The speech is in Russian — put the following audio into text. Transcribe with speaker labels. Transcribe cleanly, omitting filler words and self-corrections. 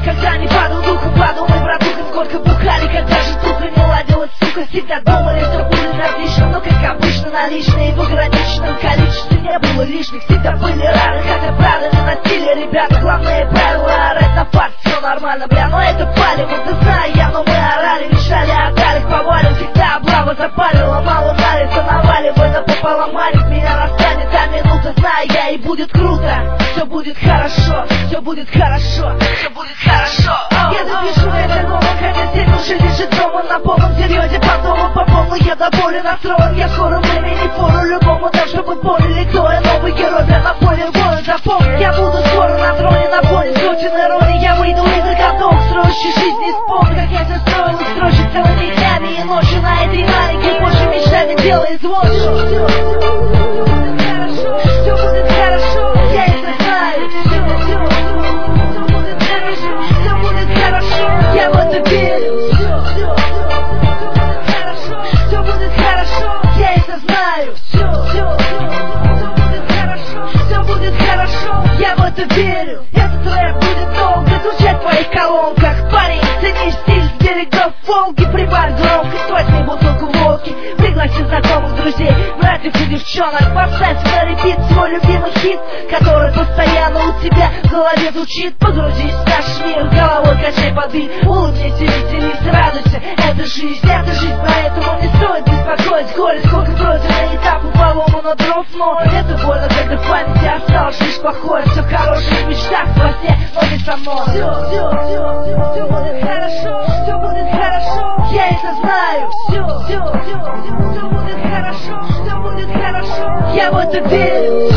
Speaker 1: Когда не падал духом, подумай, братуха, сколько бухали, когда же тут не ладилась, сука. Всегда думали, что будет отлично, но как обычно наличные в ограниченном количестве не было лишних. Всегда были рары, хотя правда не носили ребята. Главное правило — орать на факт, все нормально, бля, но это палево. Ты знаю я, но мы орали, мешали, отдали, повалим. Всегда облава запалила, мало нравится, наваливай напополам, манит, меня настанет та минута, знаю я, и будет круто. Все будет хорошо, все будет хорошо, все будет хорошо. Я допишу это альбом, хотя 7 ушей лежит дома на полном серьезе, потом по полной я до боли настроен. Я в скором времени фору любому дам, чтобы поняли, кто я, новый герой, бля, на поле боя. Запомни, я буду скоро на троне, на поле сотен иронии. Я выйду из заготовок, строящей жизни исполню, как я все строил и строчек целыми днями и ночью на этой маленькой почве мечтами делает звон. Все будет хорошо, я это знаю. Все будет хорошо, все будет хорошо, я в это верю. Все будет хорошо, я это знаю. Все будет хорошо, все будет хорошо, я в это верю. Этот рэп будет долго звучать в твоих колонках. Парень, цени стиль с берегов Волги, прибавь громкость, возьми бутылку водки, пригласи знакомых друзей, братьев и девчонок, поставь на репит свой любимый хит, который постоянно у тебя в голове звучит. Погрузись в наш мир, головой качай под бит, улыбнись и веселись, радуйся, это жизнь, поэтому не стоит беспокоить горе, сколько пройдено этапов поломано дров, но это больно, когда в памяти осталось лишь плохое. Все хорошее в мечтах, во сне, но не со мной. Все будет хорошо, все будет хорошо, я это знаю. Все будет хорошо, все будет хорошо, я в это верю.